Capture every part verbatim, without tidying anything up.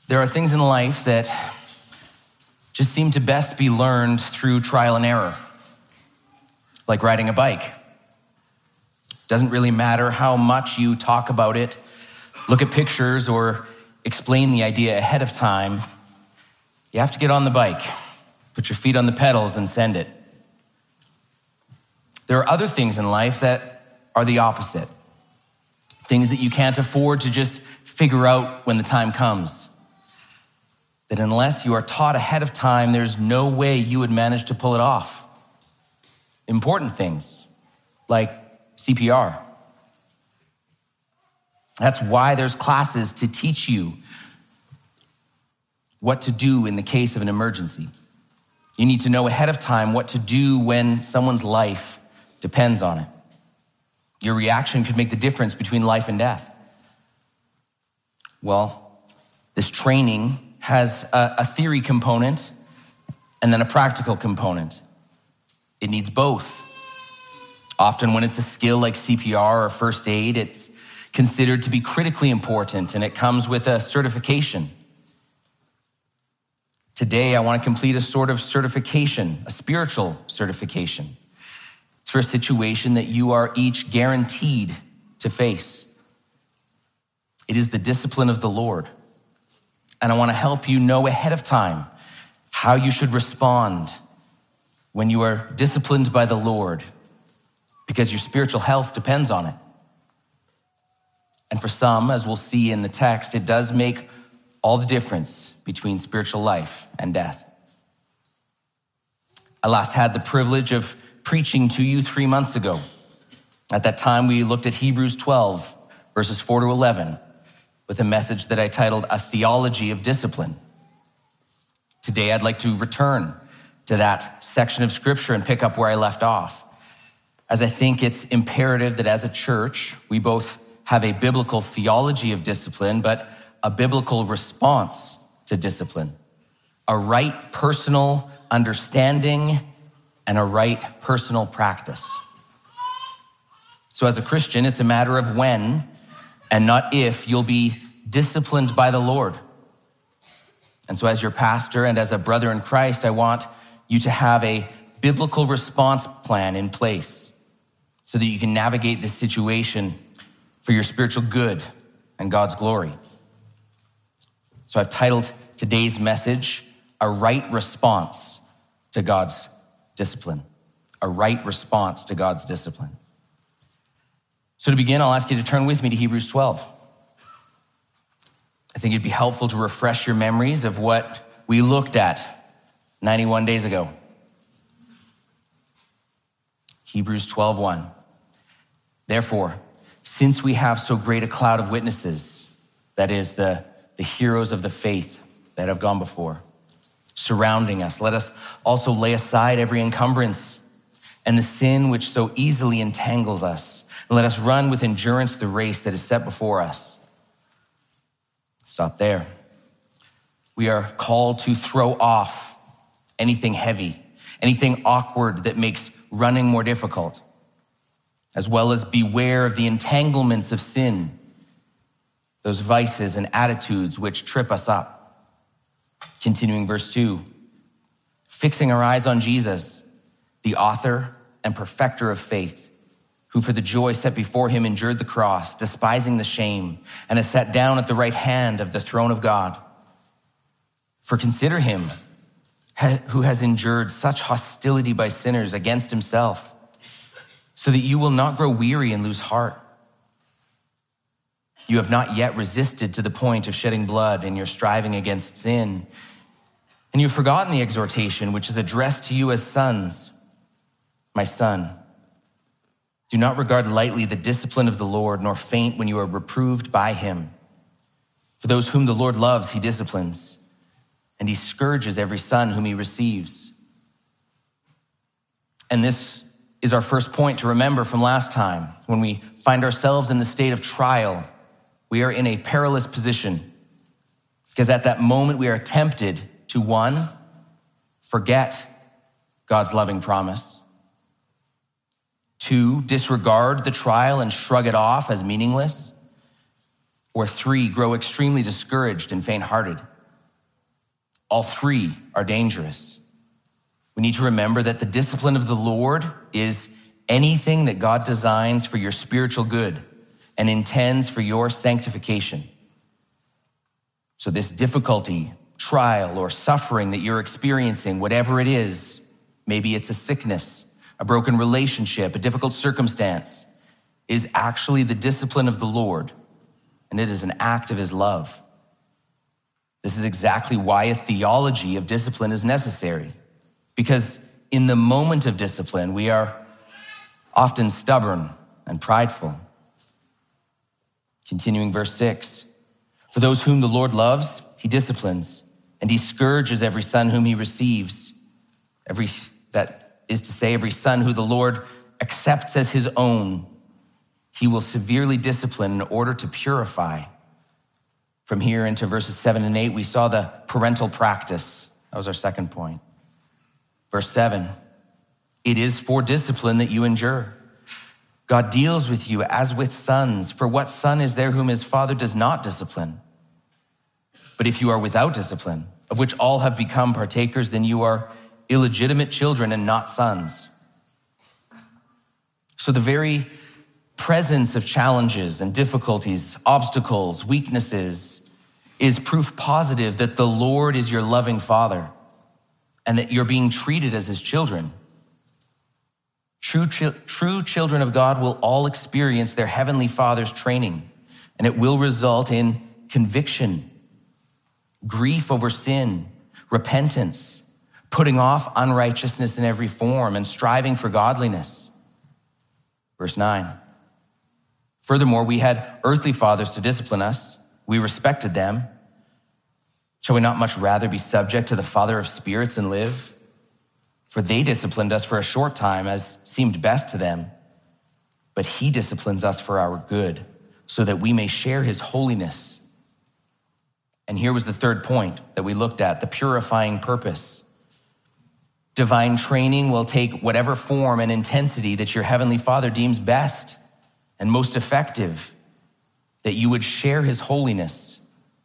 There are things in life that just seem to best be learned through trial and error, like riding a bike. Doesn't really matter how much you talk about it, look at pictures, or explain the idea ahead of time. You have to get on the bike, put your feet on the pedals, and send it. There are other things in life that are the opposite. Things that you can't afford to just figure out when the time comes. That unless you are taught ahead of time, there's no way you would manage to pull it off. Important things like C P R. That's why there's classes to teach you what to do in the case of an emergency. You need to know ahead of time what to do when someone's life depends on it. Your reaction could make the difference between life and death. Well, this training has a, a theory component and then a practical component. It needs both. Often when it's a skill like C P R or first aid, it's considered to be critically important, and it comes with a certification. Today, I want to complete a sort of certification, a spiritual certification. It's for a situation that you are each guaranteed to face. It is the discipline of the Lord. And I want to help you know ahead of time how you should respond when you are disciplined by the Lord, because your spiritual health depends on it. And for some, as we'll see in the text, it does make all the difference between spiritual life and death. I last had the privilege of preaching to you three months ago. At that time, we looked at Hebrews twelve, verses four to eleven, with a message that I titled, A Theology of Discipline. Today, I'd like to return to that section of scripture and pick up where I left off, as I think it's imperative that as a church, we both have a biblical theology of discipline, but a biblical response to discipline, a right personal understanding and a right personal practice. So as a Christian, it's a matter of when and not if you'll be disciplined by the Lord. And so as your pastor and as a brother in Christ, I want you to have a biblical response plan in place so that you can navigate this situation for your spiritual good and God's glory. So I've titled today's message, A Right Response to God's Discipline. A right response to God's discipline. So to begin, I'll ask you to turn with me to Hebrews twelve. I think it'd be helpful to refresh your memories of what we looked at ninety-one days ago. Hebrews twelve one. Therefore, since we have so great a cloud of witnesses, that is the, the heroes of the faith that have gone before, surrounding us, let us also lay aside every encumbrance and the sin which so easily entangles us. And let us run with endurance the race that is set before us. Stop there. We are called to throw off anything heavy, anything awkward that makes running more difficult, as well as beware of the entanglements of sin, those vices and attitudes which trip us up. Continuing verse two, fixing our eyes on Jesus, the author and perfecter of faith, who for the joy set before him endured the cross, despising the shame, and has sat down at the right hand of the throne of God. For consider him who has endured such hostility by sinners against himself, so that you will not grow weary and lose heart. You have not yet resisted to the point of shedding blood in your striving against sin, and you've forgotten the exhortation which is addressed to you as sons. My son, do not regard lightly the discipline of the Lord, nor faint when you are reproved by him. For those whom the Lord loves, he disciplines, and he scourges every son whom he receives. And this is our first point to remember from last time. When we find ourselves in the state of trial, we are in a perilous position, because at that moment we are tempted to, one, forget God's loving promise. Two, disregard the trial and shrug it off as meaningless. Or three, grow extremely discouraged and faint-hearted. All three are dangerous. We need to remember that the discipline of the Lord is anything that God designs for your spiritual good and intends for your sanctification. So this difficulty, trial, or suffering that you're experiencing, whatever it is, maybe it's a sickness, a broken relationship, a difficult circumstance, is actually the discipline of the Lord, and it is an act of his love. This is exactly why a theology of discipline is necessary, because in the moment of discipline, we are often stubborn and prideful. Continuing verse six, for those whom the Lord loves, he disciplines, and he scourges every son whom he receives. Every, that is to say, every son who the Lord accepts as his own, he will severely discipline in order to purify. From here into verses seven and eight, we saw the parental practice. That was our second point. Verse seven, it is for discipline that you endure. God deals with you as with sons. For what son is there whom his father does not discipline? But if you are without discipline, of which all have become partakers, then you are illegitimate children and not sons. So the very presence of challenges and difficulties, obstacles, weaknesses is proof positive that the Lord is your loving Father and that you're being treated as his children. True, true children of God will all experience their heavenly Father's training, and it will result in conviction, grief over sin, repentance, putting off unrighteousness in every form, and striving for godliness. Verse nine, furthermore, we had earthly fathers to discipline us. We respected them. Shall we not much rather be subject to the Father of spirits and live? For they disciplined us for a short time as seemed best to them, but he disciplines us for our good, so that we may share his holiness. And here was the third point that we looked at, the purifying purpose. Divine training will take whatever form and intensity that your heavenly Father deems best and most effective, that you would share his holiness.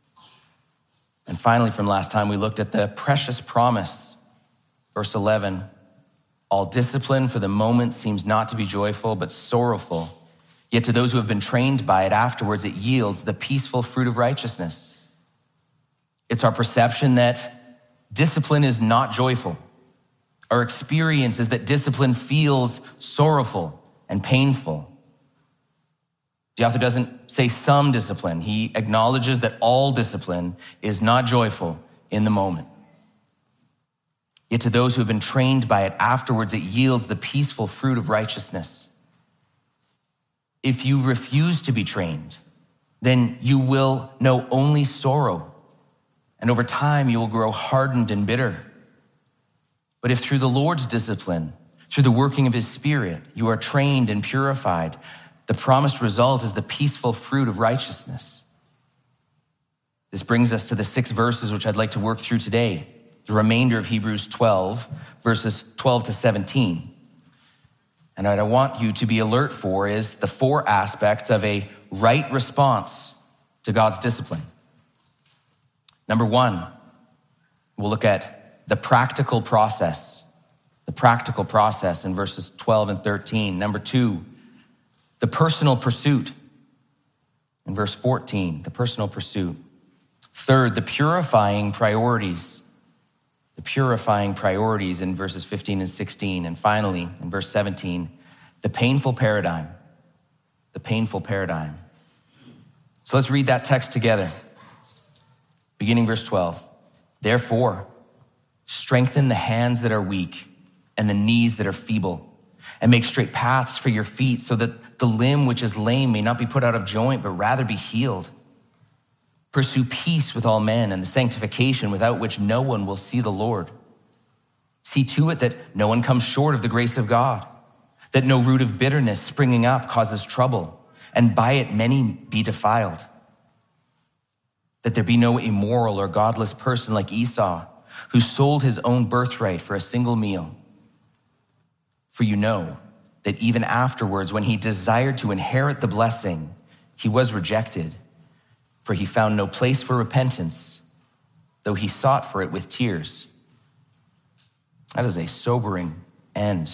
And finally, from last time, we looked at the precious promise. Verse eleven, all discipline for the moment seems not to be joyful, but sorrowful. Yet to those who have been trained by it afterwards, it yields the peaceful fruit of righteousness. It's our perception that discipline is not joyful. Our experience is that discipline feels sorrowful and painful. The author doesn't say some discipline. He acknowledges that all discipline is not joyful in the moment. Yet to those who have been trained by it afterwards, it yields the peaceful fruit of righteousness. If you refuse to be trained, then you will know only sorrow, and over time you will grow hardened and bitter. But if through the Lord's discipline, through the working of his Spirit, you are trained and purified, the promised result is the peaceful fruit of righteousness. This brings us to the six verses which I'd like to work through today. The remainder of Hebrews twelve, verses twelve to seventeen. And what I want you to be alert for is the four aspects of a right response to God's discipline. Number one, we'll look at the practical process, the practical process in verses twelve and thirteen. Number two, the personal pursuit in verse fourteen, the personal pursuit. Third, the purifying priorities. The purifying priorities in verses fifteen and sixteen. And finally, in verse seventeen, the painful paradigm. The painful paradigm. So let's read that text together. Beginning verse twelve. Therefore, strengthen the hands that are weak and the knees that are feeble, and make straight paths for your feet, so that the limb which is lame may not be put out of joint, but rather be healed. Pursue peace with all men and the sanctification without which no one will see the Lord. See to it that no one comes short of the grace of God, that no root of bitterness springing up causes trouble, and by it many be defiled. That there be no immoral or godless person like Esau, who sold his own birthright for a single meal. For you know that even afterwards, when he desired to inherit the blessing, he was rejected, for he found no place for repentance, though he sought for it with tears. That is a sobering end.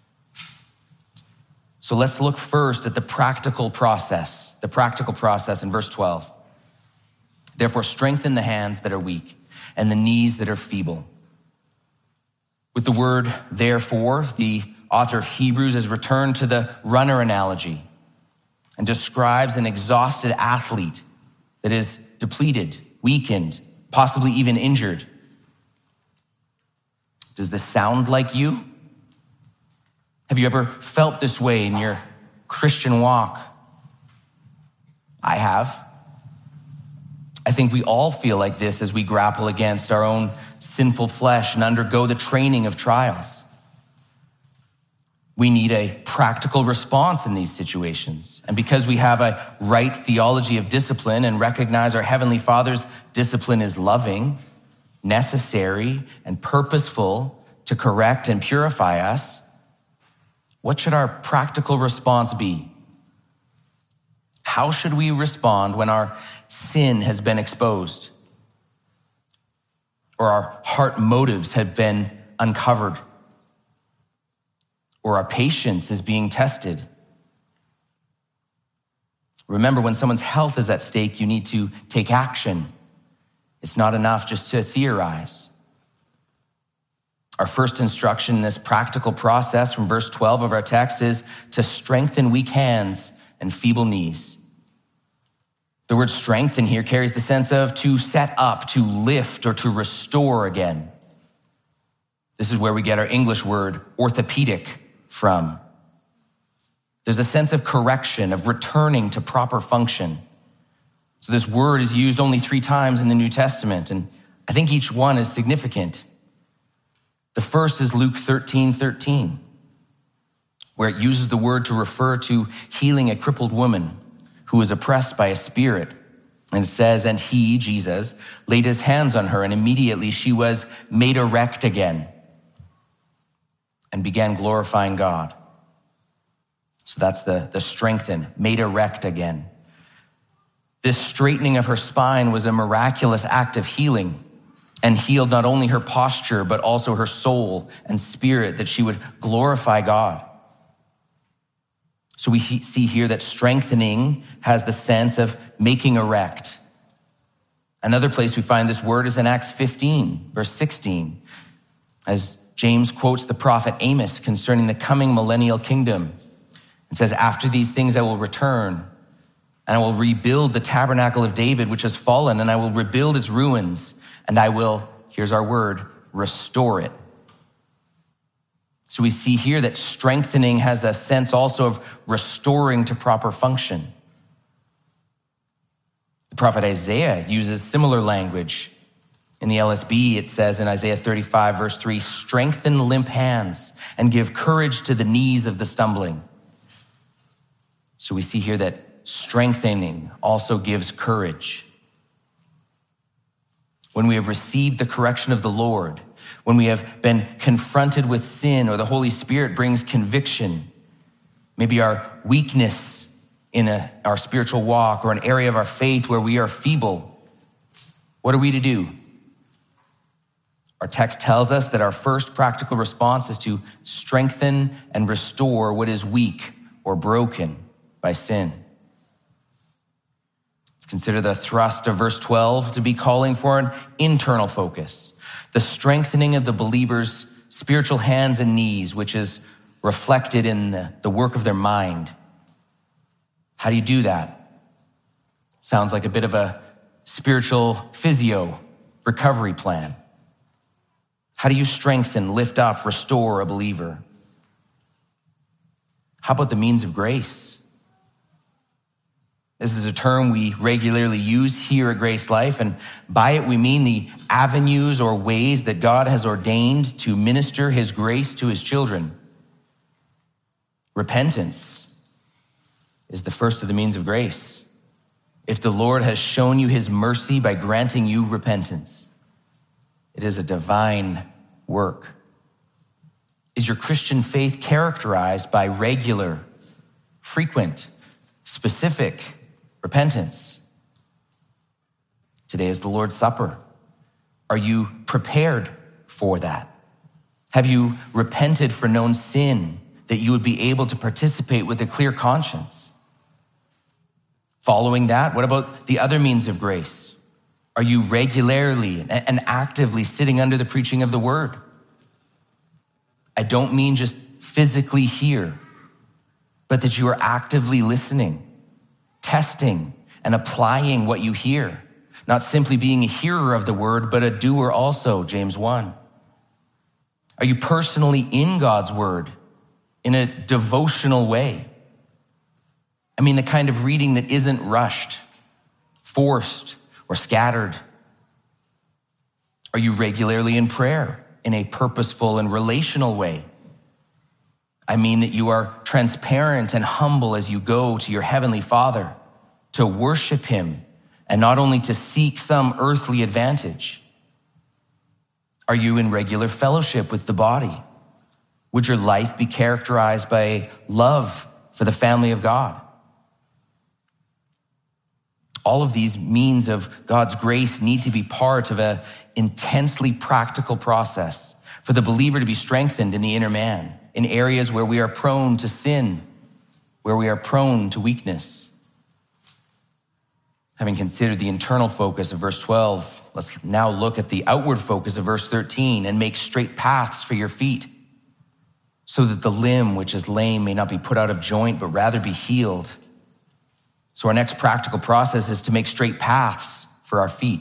So let's look first at the practical process, the practical process in verse twelve. Therefore, strengthen the hands that are weak and the knees that are feeble. With the word therefore, the author of Hebrews has returned to the runner analogy and describes an exhausted athlete that is depleted, weakened, possibly even injured. Does this sound like you? Have you ever felt this way in your Christian walk? I have. I think we all feel like this as we grapple against our own sinful flesh and undergo the training of trials. We need a practical response in these situations. And because we have a right theology of discipline and recognize our Heavenly Father's discipline is loving, necessary, and purposeful to correct and purify us, what should our practical response be? How should we respond when our sin has been exposed or our heart motives have been uncovered or our patience is being tested? Remember, when someone's health is at stake, you need to take action. It's not enough just to theorize. Our first instruction in this practical process from verse twelve of our text is to strengthen weak hands and feeble knees. The word strengthen here carries the sense of to set up, to lift, or to restore again. This is where we get our English word orthopedic from. There's a sense of correction, of returning to proper function. So this word is used only three times in the New Testament, and I think each one is significant. The first is Luke thirteen thirteen, where it uses the word to refer to healing a crippled woman who was oppressed by a spirit. And it says, and he, Jesus, laid his hands on her, and immediately she was made erect again and began glorifying God. So that's the, the strengthen, made erect again. This straightening of her spine was a miraculous act of healing, and healed not only her posture, but also her soul and spirit, that she would glorify God. So we see here that strengthening has the sense of making erect. Another place we find this word is in Acts fifteen, verse sixteen, as James quotes the prophet Amos concerning the coming millennial kingdom. It says, after these things I will return, and I will rebuild the tabernacle of David, which has fallen, and I will rebuild its ruins, and I will, here's our word, restore it. So we see here that strengthening has a sense also of restoring to proper function. The prophet Isaiah uses similar language. In the L S B, it says in Isaiah thirty-five, verse three, strengthen limp hands and give courage to the knees of the stumbling. So we see here that strengthening also gives courage. When we have received the correction of the Lord, when we have been confronted with sin or the Holy Spirit brings conviction, maybe our weakness in a, our spiritual walk or an area of our faith where we are feeble, what are we to do? Our text tells us that our first practical response is to strengthen and restore what is weak or broken by sin. Consider the thrust of verse twelve to be calling for an internal focus, the strengthening of the believer's spiritual hands and knees, which is reflected in the, the work of their mind. How do you do that? Sounds like a bit of a spiritual physio recovery plan. How do you strengthen, lift up, restore a believer? How about the means of grace? This is a term we regularly use here at Grace Life, and by it we mean the avenues or ways that God has ordained to minister his grace to his children. Repentance is the first of the means of grace. If the Lord has shown you his mercy by granting you repentance, it is a divine work. Is your Christian faith characterized by regular, frequent, specific repentance? Today is the Lord's Supper. Are you prepared for that? Have you repented for known sin that you would be able to participate with a clear conscience? Following that, what about the other means of grace? Are you regularly and actively sitting under the preaching of the word? I don't mean just physically here, but that you are actively listening, testing, and applying what you hear. Not simply being a hearer of the word, but a doer also, James one. Are you personally in God's word in a devotional way? I mean, the kind of reading that isn't rushed, forced, or scattered. Are you regularly in prayer in a purposeful and relational way? I mean that you are transparent and humble as you go to your heavenly Father to worship him and not only to seek some earthly advantage. Are you in regular fellowship with the body? Would your life be characterized by love for the family of God? All of these means of God's grace need to be part of an intensely practical process for the believer to be strengthened in the inner man, in areas where we are prone to sin, where we are prone to weakness. Having considered the internal focus of verse twelve, let's now look at the outward focus of verse thirteen. And make straight paths for your feet, so that the limb which is lame may not be put out of joint, but rather be healed. So our next practical process is to make straight paths for our feet.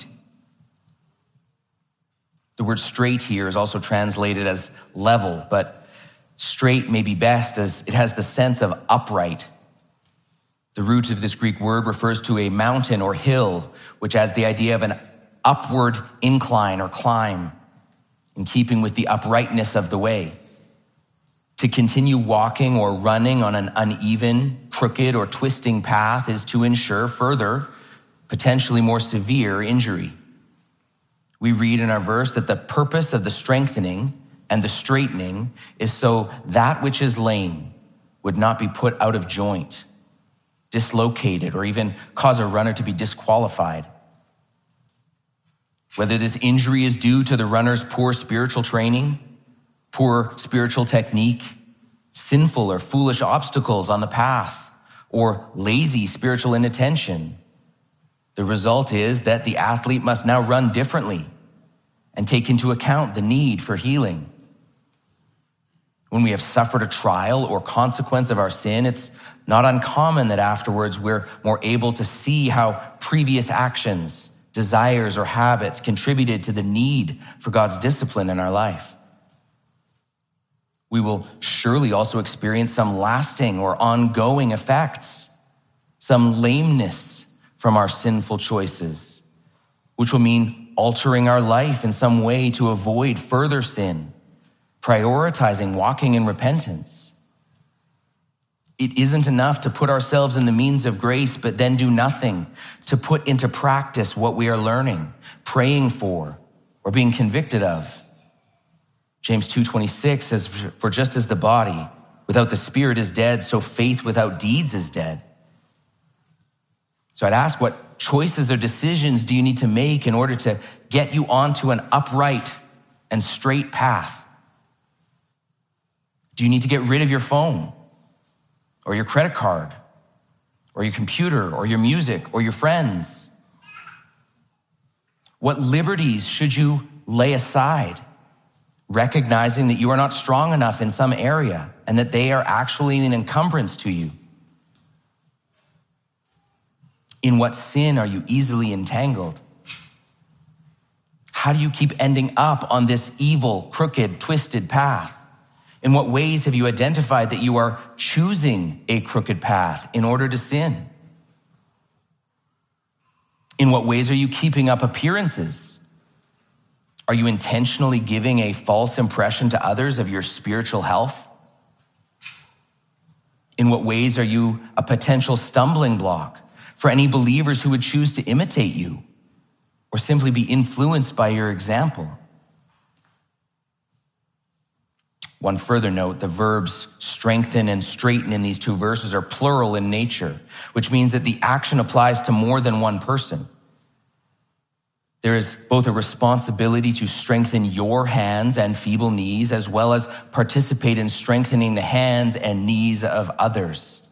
The word straight here is also translated as level, but straight may be best as it has the sense of upright. The root of this Greek word refers to a mountain or hill, which has the idea of an upward incline or climb, in keeping with the uprightness of the way. To continue walking or running on an uneven, crooked, or twisting path is to ensure further, potentially more severe injury. We read in our verse that the purpose of the strengthening and the straightening is so that which is lame would not be put out of joint, dislocated, or even cause a runner to be disqualified. Whether this injury is due to the runner's poor spiritual training, poor spiritual technique, sinful or foolish obstacles on the path, or lazy spiritual inattention, the result is that the athlete must now run differently and take into account the need for healing. When we have suffered a trial or consequence of our sin, it's not uncommon that afterwards we're more able to see how previous actions, desires, or habits contributed to the need for God's discipline in our life. We will surely also experience some lasting or ongoing effects, some lameness from our sinful choices, which will mean altering our life in some way to avoid further sin, prioritizing walking in repentance. It isn't enough to put ourselves in the means of grace, but then do nothing to put into practice what we are learning, praying for, or being convicted of. James two twenty-six says, for just as the body without the spirit is dead, so faith without deeds is dead. So I'd ask, what choices or decisions do you need to make in order to get you onto an upright and straight path? Do you need to get rid of your phone or your credit card or your computer or your music or your friends? What liberties should you lay aside, recognizing that you are not strong enough in some area and that they are actually an encumbrance to you? In what sin are you easily entangled? How do you keep ending up on this evil, crooked, twisted path? In what ways have you identified that you are choosing a crooked path in order to sin? In what ways are you keeping up appearances? Are you intentionally giving a false impression to others of your spiritual health? In what ways are you a potential stumbling block for any believers who would choose to imitate you or simply be influenced by your example? One further note, the verbs strengthen and straighten in these two verses are plural in nature, which means that the action applies to more than one person. There is both a responsibility to strengthen your hands and feeble knees, as well as participate in strengthening the hands and knees of others.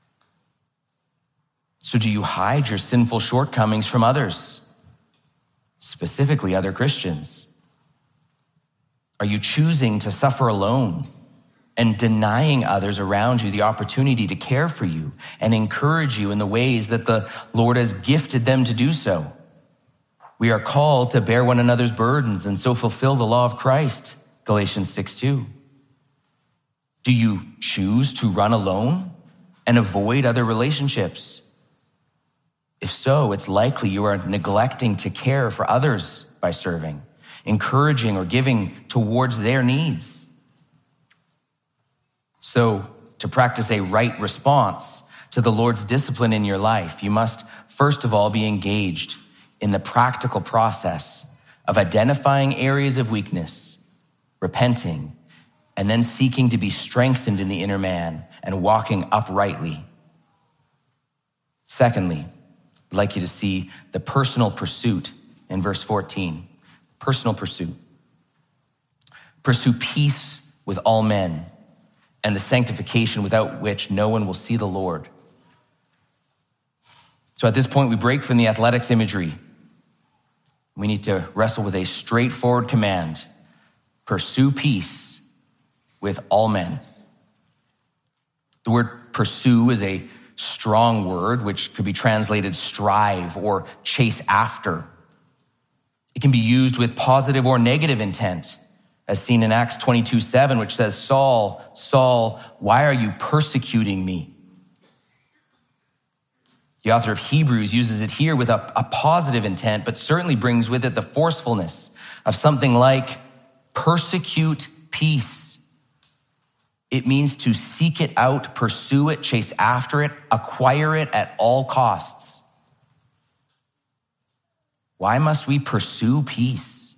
So do you hide your sinful shortcomings from others, specifically other Christians? Are you choosing to suffer alone and denying others around you the opportunity to care for you and encourage you in the ways that the Lord has gifted them to do so? We are called to bear one another's burdens and so fulfill the law of Christ, Galatians six two. Do you choose to run alone and avoid other relationships? If so, it's likely you are neglecting to care for others by serving, encouraging, or giving towards their needs. So, to practice a right response to the Lord's discipline in your life, you must first of all be engaged in the practical process of identifying areas of weakness, repenting, and then seeking to be strengthened in the inner man and walking uprightly. Secondly, I'd like you to see the personal pursuit in verse fourteen. Personal pursuit. Pursue peace with all men and the sanctification without which no one will see the Lord. So at this point, we break from the athletics imagery. We need to wrestle with a straightforward command: pursue peace with all men. The word pursue is a strong word, which could be translated strive or chase after. It can be used with positive or negative intent, as seen in Acts twenty-two seven, which says, "Saul, Saul, why are you persecuting me?" The author of Hebrews uses it here with a, a positive intent, but certainly brings with it the forcefulness of something like persecute peace. It means to seek it out, pursue it, chase after it, acquire it at all costs. Why must we pursue peace?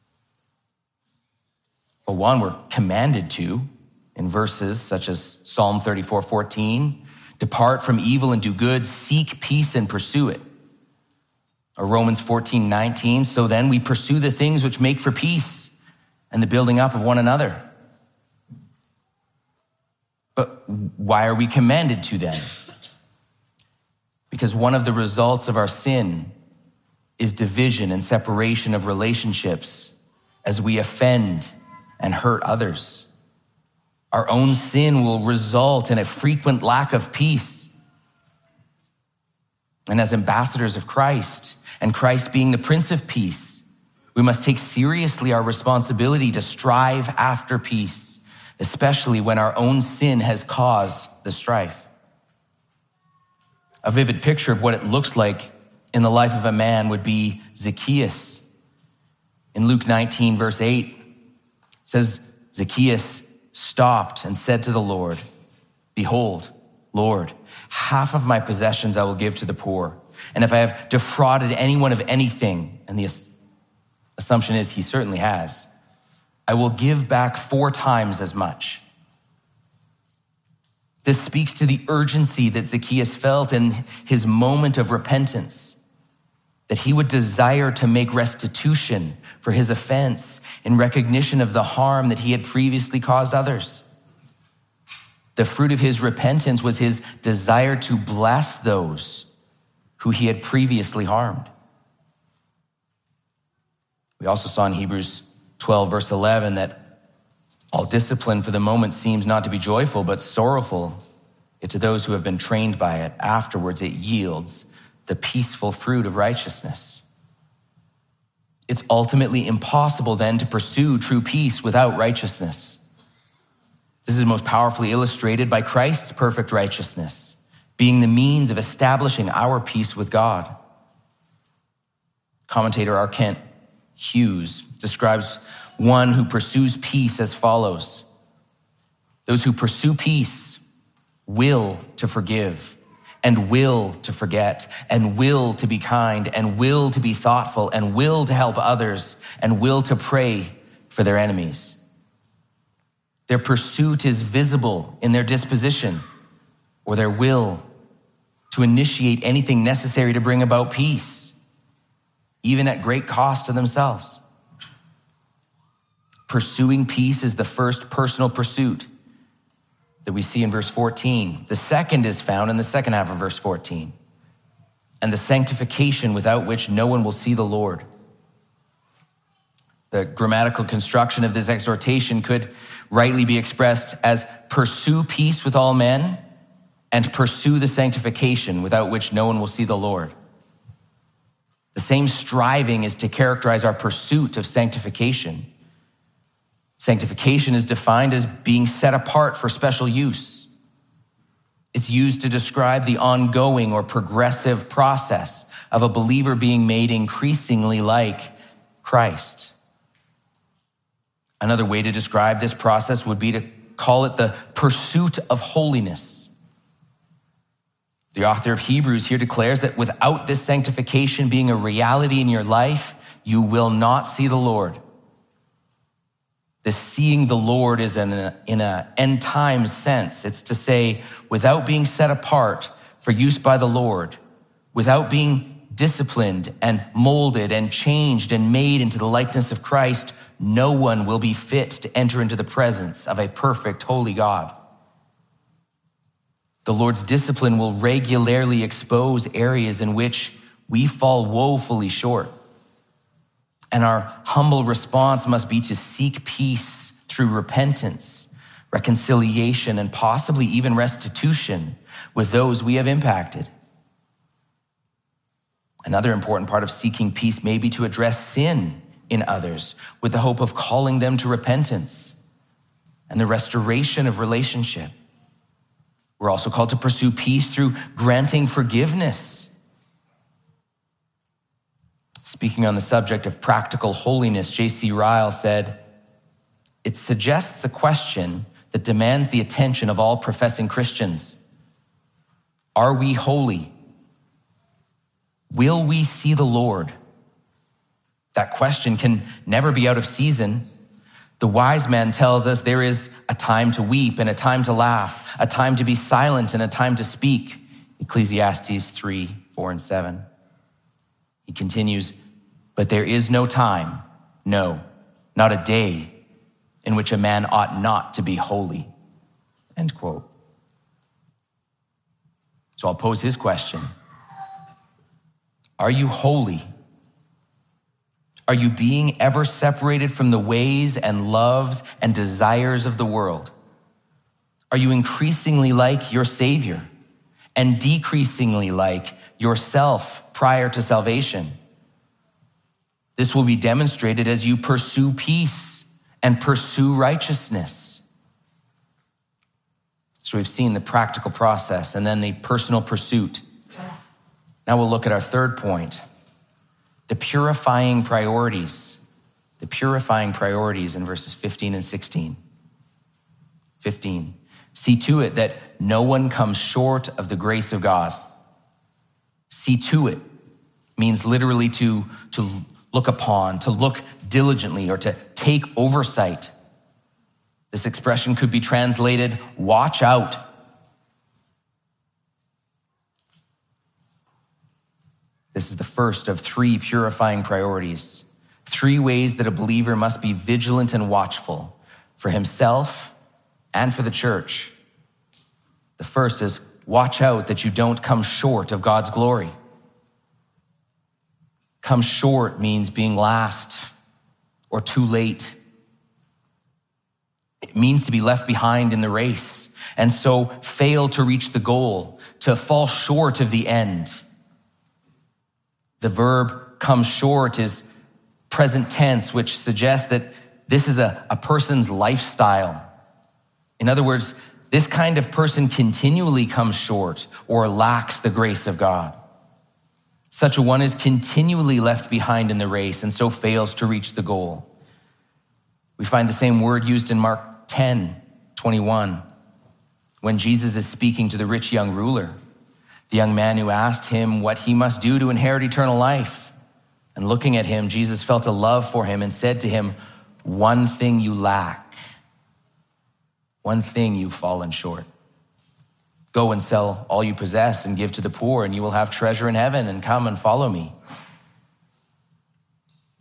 Well, one, we're commanded to in verses such as Psalm thirty-four fourteen. Depart from evil and do good, seek peace and pursue it. Or Romans fourteen nineteen, so then we pursue the things which make for peace and the building up of one another. But why are we commanded to then? Because one of the results of our sin is division and separation of relationships as we offend and hurt others. Our own sin will result in a frequent lack of peace. And as ambassadors of Christ, and Christ being the Prince of Peace, we must take seriously our responsibility to strive after peace, especially when our own sin has caused the strife. A vivid picture of what it looks like in the life of a man would be Zacchaeus. In Luke nineteen, verse eight, it says, Zacchaeus stopped and said to the Lord, "Behold, Lord, half of my possessions I will give to the poor. And if I have defrauded anyone of anything," and the assumption is he certainly has, "I will give back four times as much." This speaks to the urgency that Zacchaeus felt in his moment of repentance, that he would desire to make restitution for his offense in recognition of the harm that he had previously caused others. The fruit of his repentance was his desire to bless those who he had previously harmed. We also saw in Hebrews twelve, verse eleven, that all discipline for the moment seems not to be joyful, but sorrowful. Yet to those who have been trained by it, afterwards it yields the peaceful fruit of righteousness. It's ultimately impossible then to pursue true peace without righteousness. This is most powerfully illustrated by Christ's perfect righteousness, being the means of establishing our peace with God. Commentator R. Kent Hughes describes one who pursues peace as follows: those who pursue peace will to forgive, and will to forget, and will to be kind, and will to be thoughtful, and will to help others, and will to pray for their enemies. Their pursuit is visible in their disposition or their will to initiate anything necessary to bring about peace, even at great cost to themselves. Pursuing peace is the first personal pursuit that we see in verse fourteen. The second is found in the second half of verse fourteen. And the sanctification without which no one will see the Lord. The grammatical construction of this exhortation could rightly be expressed as pursue peace with all men and pursue the sanctification without which no one will see the Lord. The same striving is to characterize our pursuit of sanctification. Sanctification is defined as being set apart for special use. It's used to describe the ongoing or progressive process of a believer being made increasingly like Christ. Another way to describe this process would be to call it the pursuit of holiness. The author of Hebrews here declares that without this sanctification being a reality in your life, you will not see the Lord. The seeing the Lord is in a, in a end time sense. It's to say, without being set apart for use by the Lord, without being disciplined and molded and changed and made into the likeness of Christ, no one will be fit to enter into the presence of a perfect, holy God. The Lord's discipline will regularly expose areas in which we fall woefully short. And our humble response must be to seek peace through repentance, reconciliation, and possibly even restitution with those we have impacted. Another important part of seeking peace may be to address sin in others with the hope of calling them to repentance and the restoration of relationship. We're also called to pursue peace through granting forgiveness. Speaking on the subject of practical holiness, J C Ryle said, "It suggests a question that demands the attention of all professing Christians. Are we holy? Will we see the Lord?" That question can never be out of season. The wise man tells us there is a time to weep and a time to laugh, a time to be silent and a time to speak. Ecclesiastes three, four, and seven. He continues, "But there is no time, no, not a day, in which a man ought not to be holy." End quote. So I'll pose his question. Are you holy? Are you being ever separated from the ways and loves and desires of the world? Are you increasingly like your Savior and decreasingly like yourself prior to salvation? This will be demonstrated as you pursue peace and pursue righteousness. So we've seen the practical process and then the personal pursuit. Now we'll look at our third point. The purifying priorities, the purifying priorities in verses fifteen and sixteen. fifteen, see to it that no one comes short of the grace of God. See to it means literally to, to look upon, to look diligently, or to take oversight. This expression could be translated, watch out. This is the first of three purifying priorities. Three ways that a believer must be vigilant and watchful for himself and for the church. The first is watch out that you don't come short of God's glory. Come short means being last or too late. It means to be left behind in the race and so fail to reach the goal, to fall short of the end. The verb come short is present tense, which suggests that this is a, a person's lifestyle. In other words, this kind of person continually comes short or lacks the grace of God. Such a one is continually left behind in the race and so fails to reach the goal. We find the same word used in Mark ten, twenty-one, when Jesus is speaking to the rich young ruler. The young man who asked him what he must do to inherit eternal life. And looking at him, Jesus felt a love for him and said to him, one thing you lack. One thing you've fallen short. Go and sell all you possess and give to the poor, and you will have treasure in heaven, and come and follow me.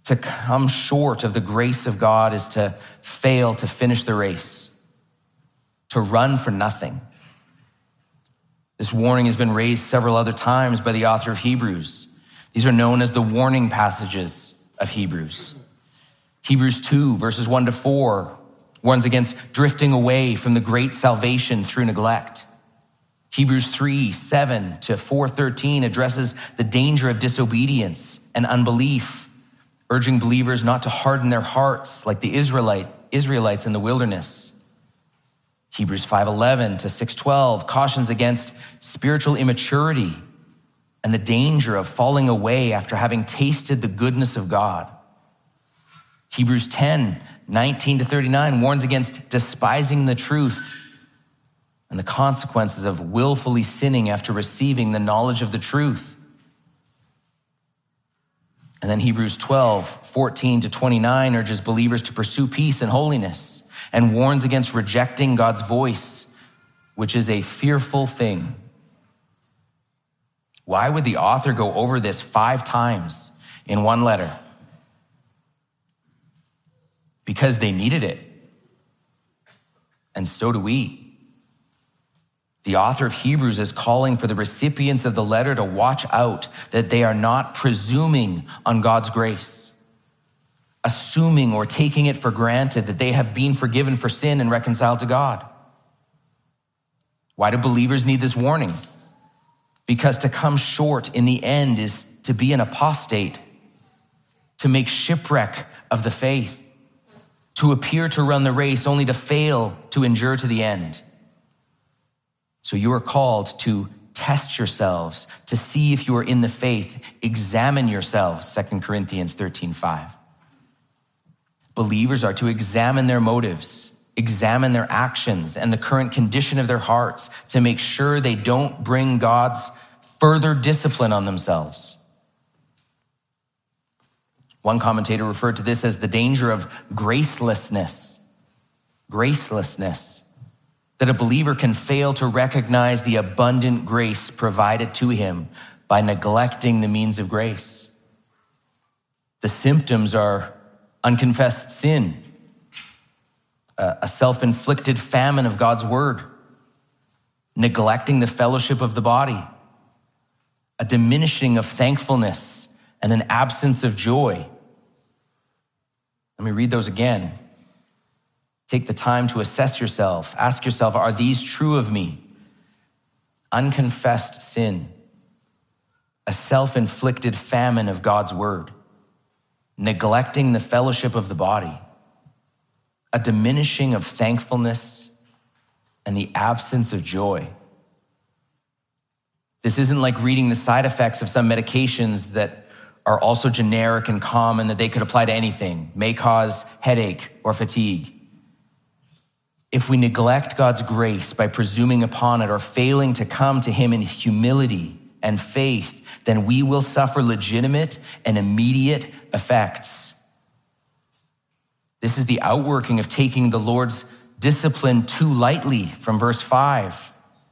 To come short of the grace of God is to fail to finish the race, to run for nothing. This warning has been raised several other times by the author of Hebrews. These are known as the warning passages of Hebrews. Hebrews two, verses one to four, warns against drifting away from the great salvation through neglect. Hebrews three, seven to four thirteen addresses the danger of disobedience and unbelief, urging believers not to harden their hearts like the Israelite, Israelites in the wilderness. Hebrews five eleven to six twelve cautions against spiritual immaturity and the danger of falling away after having tasted the goodness of God. Hebrews ten nineteen to thirty-nine warns against despising the truth and the consequences of willfully sinning after receiving the knowledge of the truth. And then Hebrews twelve fourteen to twenty-nine urges believers to pursue peace and holiness and warns against rejecting God's voice, which is a fearful thing. Why would the author go over this five times in one letter? Because they needed it. And so do we. The author of Hebrews is calling for the recipients of the letter to watch out that they are not presuming on God's grace, assuming or taking it for granted that they have been forgiven for sin and reconciled to God. Why do believers need this warning? Because to come short in the end is to be an apostate, to make shipwreck of the faith, to appear to run the race only to fail to endure to the end. So you are called to test yourselves, to see if you are in the faith. Examine yourselves, Second Corinthians thirteen five. Believers are to examine their motives, examine their actions and the current condition of their hearts to make sure they don't bring God's further discipline on themselves. One commentator referred to this as the danger of gracelessness. Gracelessness. That a believer can fail to recognize the abundant grace provided to him by neglecting the means of grace. The symptoms are unconfessed sin, a self-inflicted famine of God's word, neglecting the fellowship of the body, a diminishing of thankfulness, and an absence of joy. Let me read those again. Take the time to assess yourself. Ask yourself, are these true of me? Unconfessed sin, a self-inflicted famine of God's word, neglecting the fellowship of the body, a diminishing of thankfulness, and the absence of joy. This isn't like reading the side effects of some medications that are also generic and common that they could apply to anything, may cause headache or fatigue. If we neglect God's grace by presuming upon it or failing to come to him in humility and faith, then we will suffer legitimate and immediate effects. This is the outworking of taking the Lord's discipline too lightly from verse five.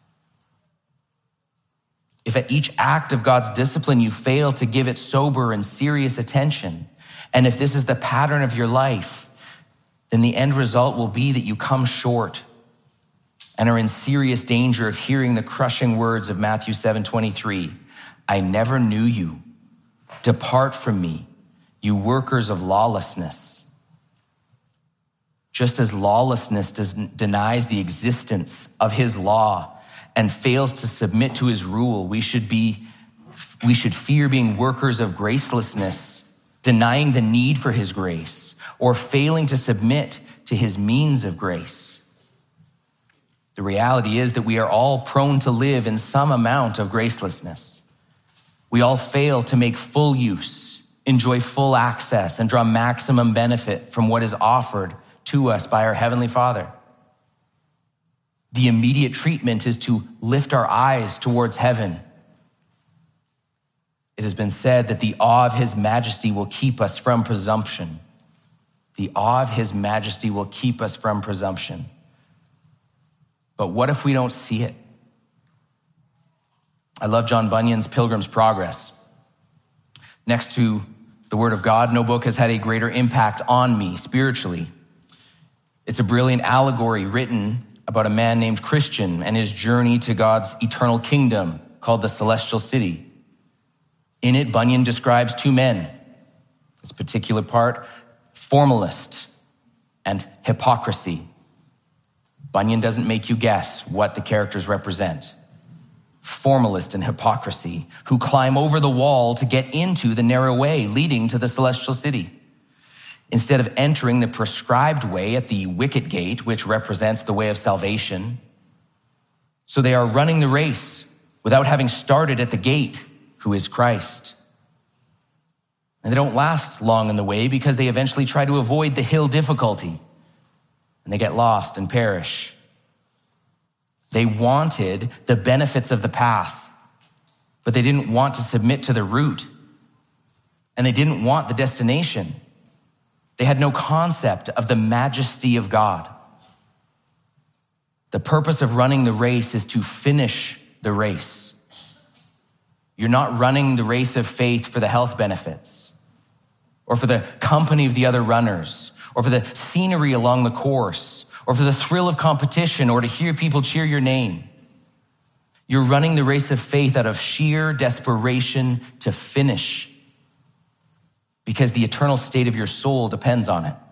If at each act of God's discipline you fail to give it sober and serious attention, and if this is the pattern of your life, then the end result will be that you come short and are in serious danger of hearing the crushing words of Matthew seven twenty-three. I never knew you. Depart from me, you workers of lawlessness. Just as lawlessness does, denies the existence of his law and fails to submit to his rule, we should be, we should fear being workers of gracelessness, denying the need for his grace, or failing to submit to his means of grace. The reality is that we are all prone to live in some amount of gracelessness. We all fail to make full use, enjoy full access, and draw maximum benefit from what is offered to us by our Heavenly Father. The immediate treatment is to lift our eyes towards heaven. It has been said that the awe of his majesty will keep us from presumption. The awe of his majesty will keep us from presumption. But what if we don't see it? I love John Bunyan's Pilgrim's Progress. Next to the Word of God. No book has had a greater impact on me spiritually. It's a brilliant allegory written about a man named Christian and his journey to God's eternal kingdom called the Celestial City. In it, Bunyan describes two men. This particular part, formalist and hypocrisy. Bunyan doesn't make you guess what the characters represent. Formalist and hypocrisy, who climb over the wall to get into the narrow way leading to the Celestial City. Instead of entering the prescribed way at the wicket gate, which represents the way of salvation. So they are running the race without having started at the gate, who is Christ. And they don't last long in the way because they eventually try to avoid the hill difficulty, and they get lost and perish. They wanted the benefits of the path, but they didn't want to submit to the route, and they didn't want the destination. They had no concept of the majesty of God. The purpose of running the race is to finish the race. You're not running the race of faith for the health benefits, or for the company of the other runners, or for the scenery along the course, or for the thrill of competition, or to hear people cheer your name. You're running the race of faith out of sheer desperation to finish, because the eternal state of your soul depends on it.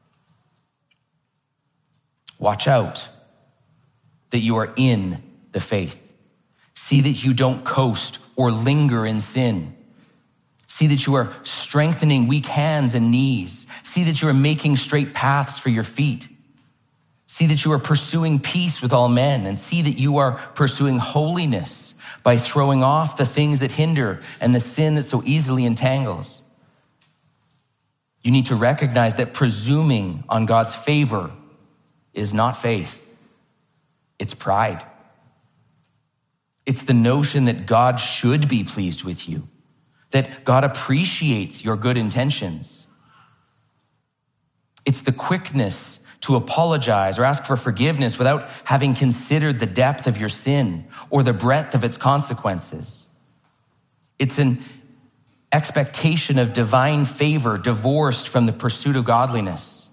Watch out that you are in the faith. See that you don't coast or linger in sin. See that you are strengthening weak hands and knees. See that you are making straight paths for your feet. See that you are pursuing peace with all men, and see that you are pursuing holiness by throwing off the things that hinder and the sin that so easily entangles. You need to recognize that presuming on God's favor is not faith. It's pride. It's the notion that God should be pleased with you, that God appreciates your good intentions. It's the quickness to apologize or ask for forgiveness without having considered the depth of your sin or the breadth of its consequences. It's an expectation of divine favor divorced from the pursuit of godliness.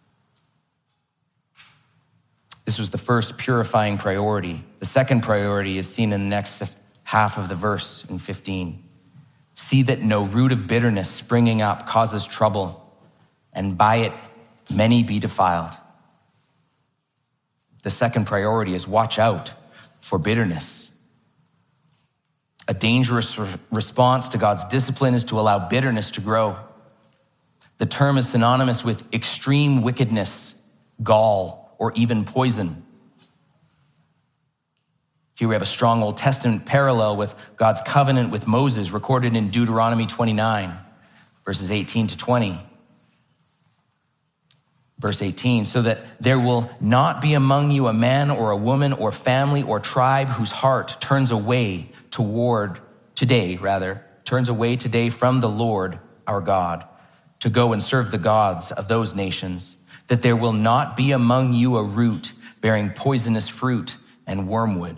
This was the first purifying priority. The second priority is seen in the next half of the verse in fifteen. See that no root of bitterness springing up causes trouble, and by it many be defiled. The second priority is watch out for bitterness. A dangerous re- response to God's discipline is to allow bitterness to grow. The term is synonymous with extreme wickedness, gall, or even poison. Here we have a strong Old Testament parallel with God's covenant with Moses recorded in Deuteronomy twenty-nine, verses eighteen to twenty. Verse eighteen, so that there will not be among you a man or a woman or family or tribe whose heart turns away toward, today rather, turns away today from the Lord our God to go and serve the gods of those nations, that there will not be among you a root bearing poisonous fruit and wormwood.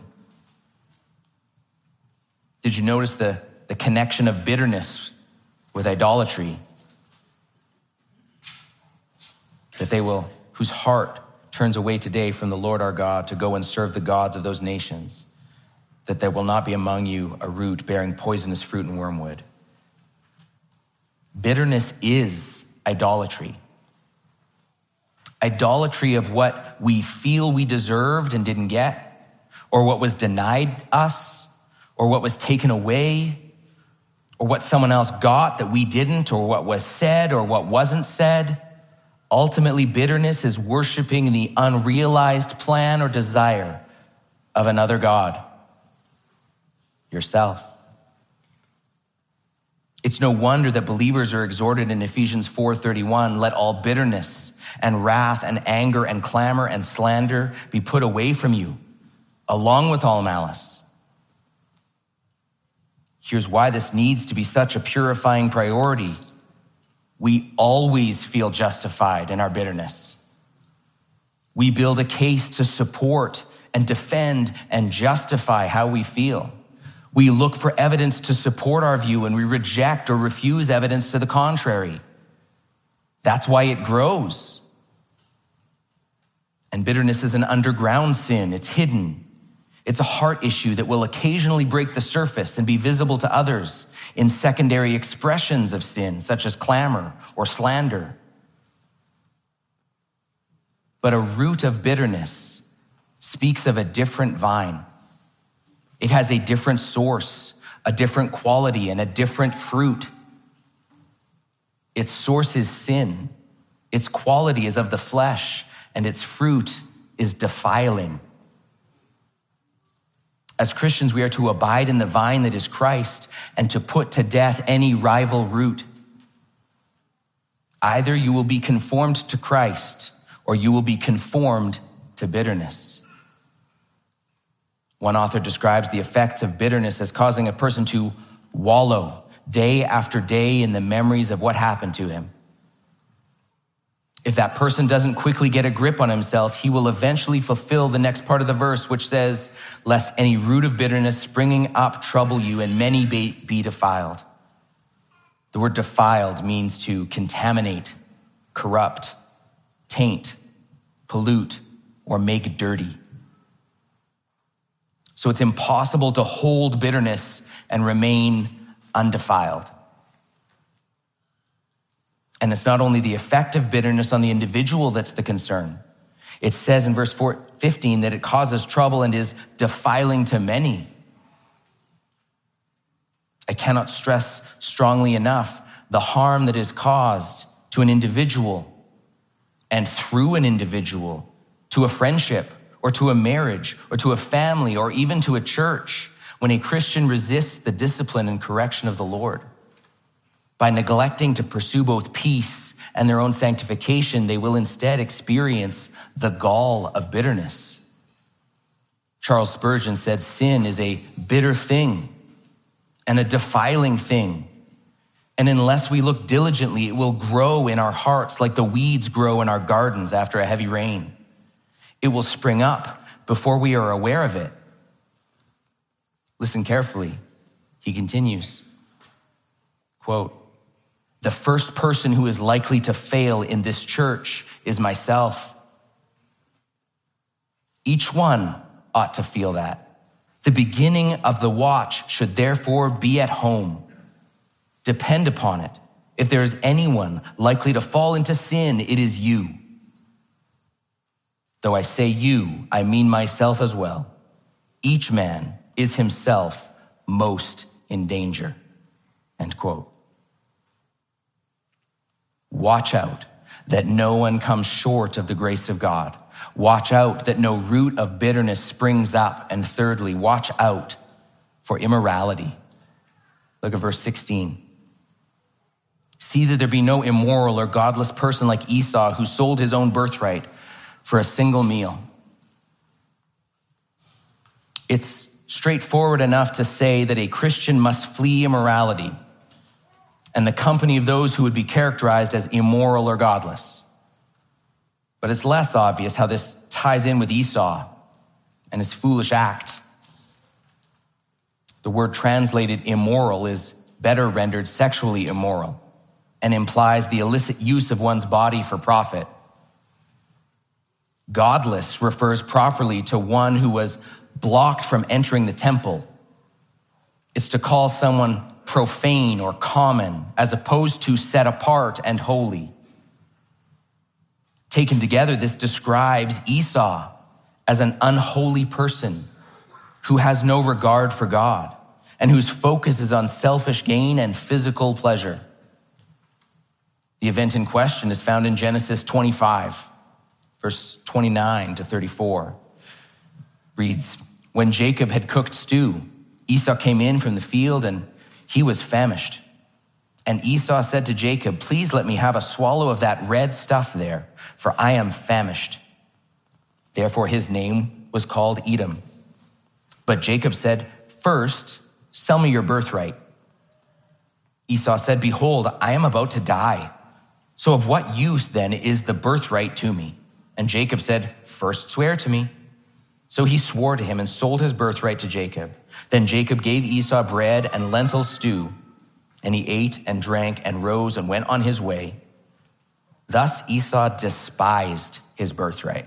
Did you notice the, the connection of bitterness with idolatry? That they will, whose heart turns away today from the Lord our God to go and serve the gods of those nations, that there will not be among you a root bearing poisonous fruit and wormwood. Bitterness is idolatry. Idolatry of what we feel we deserved and didn't get, or what was denied us, or what was taken away, or what someone else got that we didn't, or what was said or what wasn't said. Ultimately, bitterness is worshiping the unrealized plan or desire of another God, yourself. It's no wonder that believers are exhorted in Ephesians four thirty-one, let all bitterness and wrath and anger and clamor and slander be put away from you, along with all malice. Here's why this needs to be such a purifying priority. We always feel justified in our bitterness. We build a case to support and defend and justify how we feel. We look for evidence to support our view, and we reject or refuse evidence to the contrary. That's why it grows. And bitterness is an underground sin. It's hidden. It's a heart issue that will occasionally break the surface and be visible to others in secondary expressions of sin, such as clamor or slander. But a root of bitterness speaks of a different vine. It has a different source, a different quality, and a different fruit. Its source is sin. Its quality is of the flesh, and its fruit is defiling. As Christians, we are to abide in the vine that is Christ and to put to death any rival root. Either you will be conformed to Christ or you will be conformed to bitterness. One author describes the effects of bitterness as causing a person to wallow day after day in the memories of what happened to him. If that person doesn't quickly get a grip on himself, he will eventually fulfill the next part of the verse, which says, lest any root of bitterness springing up trouble you and many be defiled. The word defiled means to contaminate, corrupt, taint, pollute, or make dirty. So it's impossible to hold bitterness and remain undefiled. And it's not only the effect of bitterness on the individual that's the concern. It says in verse fifteen that it causes trouble and is defiling to many. I cannot stress strongly enough the harm that is caused to an individual and through an individual, to a friendship or to a marriage or to a family or even to a church when a Christian resists the discipline and correction of the Lord. By neglecting to pursue both peace and their own sanctification, they will instead experience the gall of bitterness. Charles Spurgeon said, sin is a bitter thing and a defiling thing. And unless we look diligently, it will grow in our hearts like the weeds grow in our gardens after a heavy rain. It will spring up before we are aware of it. Listen carefully. He continues, quote, the first person who is likely to fail in this church is myself. Each one ought to feel that. The beginning of the watch should therefore be at home. Depend upon it. If there is anyone likely to fall into sin, it is you. Though I say you, I mean myself as well. Each man is himself most in danger. End quote. Watch out that no one comes short of the grace of God. Watch out that no root of bitterness springs up. And thirdly, watch out for immorality. Look at verse sixteen. See that there be no immoral or godless person like Esau, who sold his own birthright for a single meal. It's straightforward enough to say that a Christian must flee immorality and the company of those who would be characterized as immoral or godless. But it's less obvious how this ties in with Esau and his foolish act. The word translated immoral is better rendered sexually immoral and implies the illicit use of one's body for profit. Godless refers properly to one who was blocked from entering the temple. It's to call someone profane or common, as opposed to set apart and holy. Taken together, this describes Esau as an unholy person who has no regard for God and whose focus is on selfish gain and physical pleasure. The event in question is found in Genesis twenty-five, verse twenty-nine to thirty-four. Reads, when Jacob had cooked stew, Esau came in from the field and he was famished. And Esau said to Jacob, please let me have a swallow of that red stuff there, for I am famished. Therefore his name was called Edom. But Jacob said, first, sell me your birthright. Esau said, behold, I am about to die. So of what use then is the birthright to me? And Jacob said, first swear to me. So he swore to him and sold his birthright to Jacob. Then Jacob gave Esau bread and lentil stew, and he ate and drank and rose and went on his way. Thus Esau despised his birthright.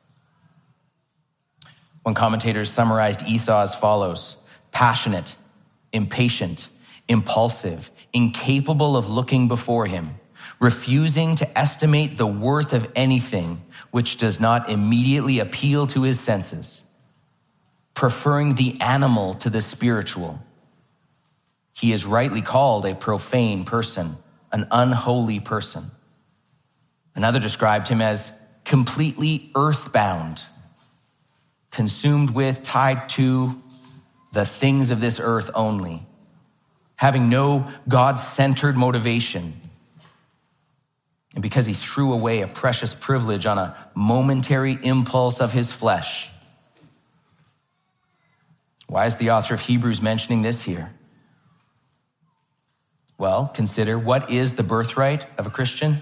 One commentator summarized Esau as follows: passionate, impatient, impulsive, incapable of looking before him, refusing to estimate the worth of anything which does not immediately appeal to his senses, preferring the animal to the spiritual. He is rightly called a profane person, an unholy person. Another described him as completely earthbound, consumed with, tied to the things of this earth only, having no God-centered motivation. And because he threw away a precious privilege on a momentary impulse of his flesh. Why is the author of Hebrews mentioning this here? Well, consider, what is the birthright of a Christian?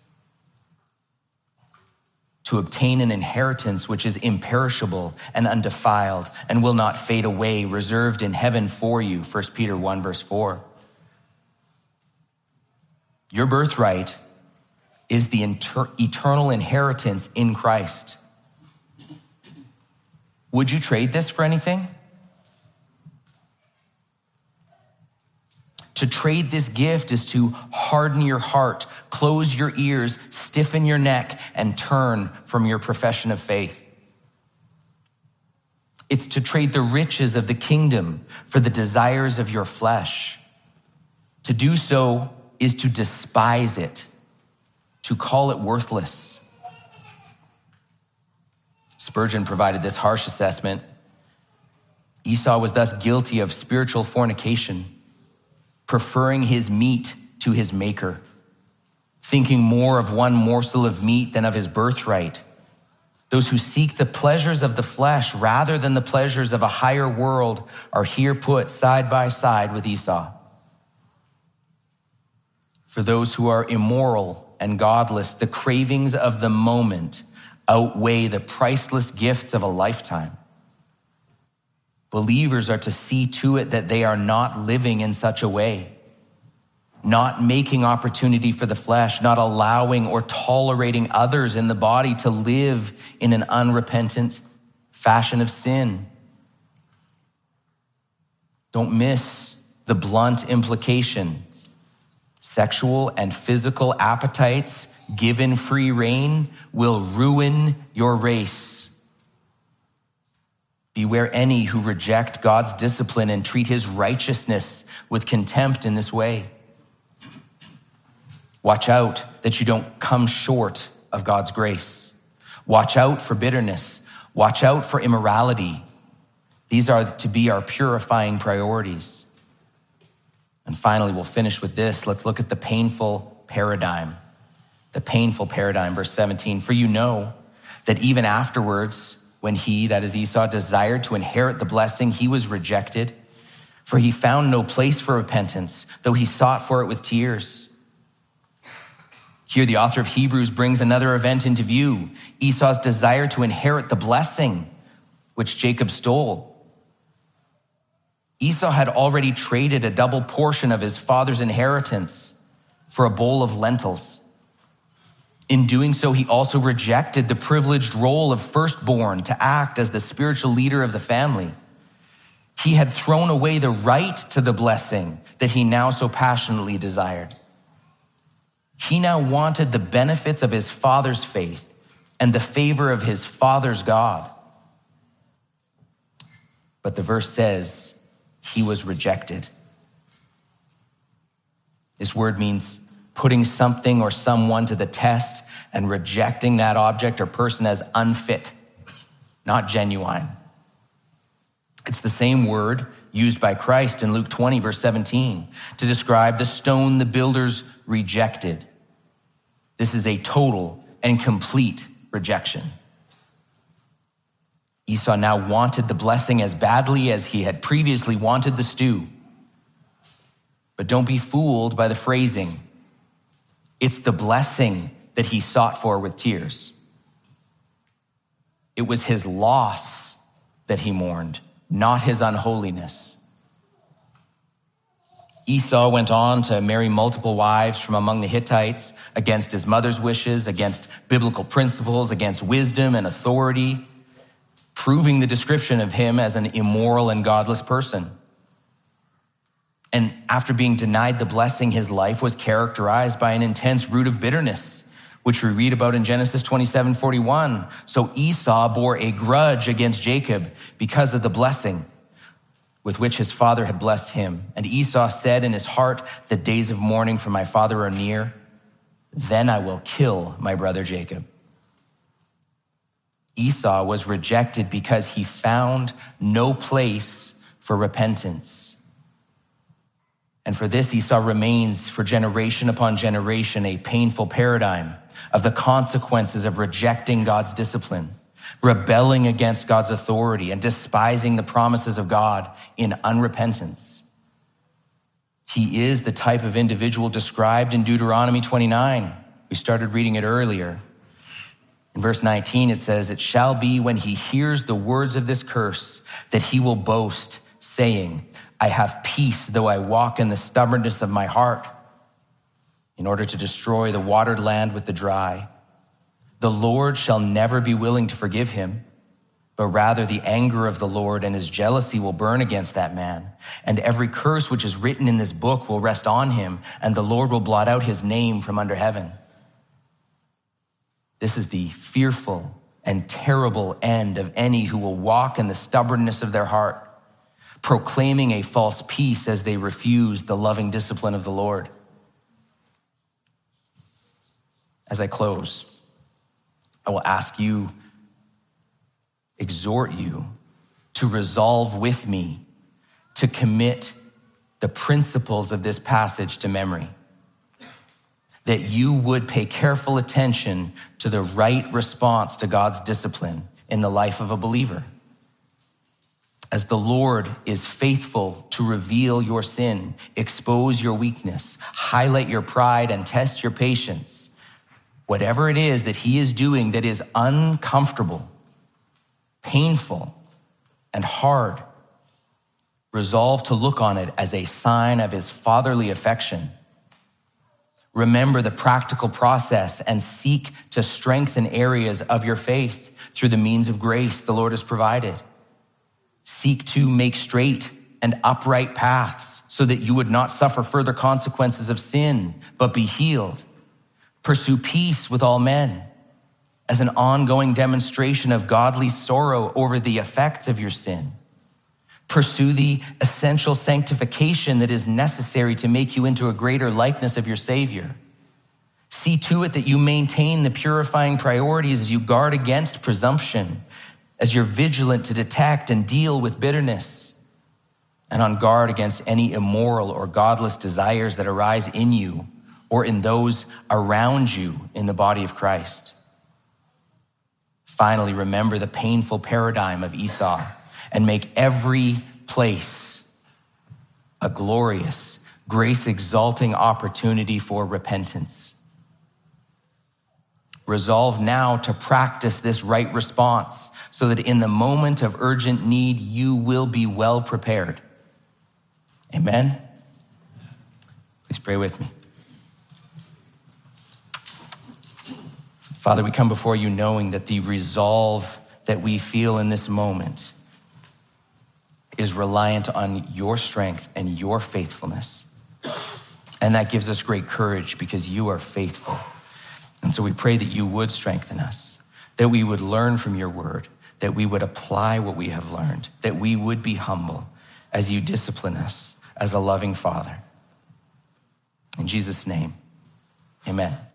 To obtain an inheritance which is imperishable and undefiled and will not fade away, reserved in heaven for you, First Peter one, verse four. Your birthright is the inter- eternal inheritance in Christ. Would you trade this for anything? To trade this gift is to harden your heart, close your ears, stiffen your neck, and turn from your profession of faith. It's to trade the riches of the kingdom for the desires of your flesh. To do so is to despise it, to call it worthless. Spurgeon provided this harsh assessment. Esau was thus guilty of spiritual fornication, preferring his meat to his maker, thinking more of one morsel of meat than of his birthright. Those who seek the pleasures of the flesh rather than the pleasures of a higher world are here put side by side with Esau. For those who are immoral and godless, the cravings of the moment outweigh the priceless gifts of a lifetime. Believers are to see to it that they are not living in such a way, not making opportunity for the flesh, not allowing or tolerating others in the body to live in an unrepentant fashion of sin. Don't miss the blunt implication. Sexual and physical appetites given free rein will ruin your race. Beware any who reject God's discipline and treat his righteousness with contempt in this way. Watch out that you don't come short of God's grace. Watch out for bitterness. Watch out for immorality. These are to be our purifying priorities. And finally, we'll finish with this. Let's look at the painful paradigm. The painful paradigm, verse seventeen. For you know that even afterwards, when he, that is Esau, desired to inherit the blessing, he was rejected, for he found no place for repentance, though he sought for it with tears. Here, the author of Hebrews brings another event into view: Esau's desire to inherit the blessing which Jacob stole. Esau had already traded a double portion of his father's inheritance for a bowl of lentils. In doing so, he also rejected the privileged role of firstborn to act as the spiritual leader of the family. He had thrown away the right to the blessing that he now so passionately desired. He now wanted the benefits of his father's faith and the favor of his father's God. But the verse says he was rejected. This word means putting something or someone to the test and rejecting that object or person as unfit, not genuine. It's the same word used by Christ in Luke twenty, verse seventeen, to describe the stone the builders rejected. This is a total and complete rejection. Esau now wanted the blessing as badly as he had previously wanted the stew. But don't be fooled by the phrasing. It's the blessing that he sought for with tears. It was his loss that he mourned, not his unholiness. Esau went on to marry multiple wives from among the Hittites against his mother's wishes, against biblical principles, against wisdom and authority, proving the description of him as an immoral and godless person. And after being denied the blessing, his life was characterized by an intense root of bitterness, which we read about in Genesis twenty-seven forty-one. So Esau bore a grudge against Jacob because of the blessing with which his father had blessed him. And Esau said in his heart, the days of mourning for my father are near. Then I will kill my brother Jacob. Esau was rejected because he found no place for repentance. And for this, Esau remains for generation upon generation a painful paradigm of the consequences of rejecting God's discipline, rebelling against God's authority, and despising the promises of God in unrepentance. He is the type of individual described in Deuteronomy twenty-nine. We started reading it earlier. In verse nineteen, it says, "It shall be when he hears the words of this curse that he will boast, saying, I have peace, though I walk in the stubbornness of my heart, in order to destroy the watered land with the dry. The Lord shall never be willing to forgive him, but rather the anger of the Lord and his jealousy will burn against that man. And every curse which is written in this book will rest on him, and the Lord will blot out his name from under heaven." This is the fearful and terrible end of any who will walk in the stubbornness of their heart, proclaiming a false peace as they refuse the loving discipline of the Lord. As I close, I will ask you, exhort you to resolve with me to commit the principles of this passage to memory, that you would pay careful attention to the right response to God's discipline in the life of a believer. As the Lord is faithful to reveal your sin, expose your weakness, highlight your pride, and test your patience, whatever it is that he is doing that is uncomfortable, painful, and hard, resolve to look on it as a sign of his fatherly affection. Remember the practical process and seek to strengthen areas of your faith through the means of grace the Lord has provided. Seek to make straight and upright paths so that you would not suffer further consequences of sin, but be healed. Pursue peace with all men as an ongoing demonstration of godly sorrow over the effects of your sin. Pursue the essential sanctification that is necessary to make you into a greater likeness of your Savior. See to it that you maintain the purifying priorities as you guard against presumption, as you're vigilant to detect and deal with bitterness, and on guard against any immoral or godless desires that arise in you or in those around you in the body of Christ. Finally, remember the painful paradigm of Esau and make every place a glorious, grace-exalting opportunity for repentance. Resolve now to practice this right response so that in the moment of urgent need, you will be well prepared. Amen? Please pray with me. Father, we come before you knowing that the resolve that we feel in this moment is reliant on your strength and your faithfulness. And that gives us great courage because you are faithful. And so we pray that you would strengthen us, that we would learn from your word, that we would apply what we have learned, that we would be humble as you discipline us as a loving Father. In Jesus' name, amen.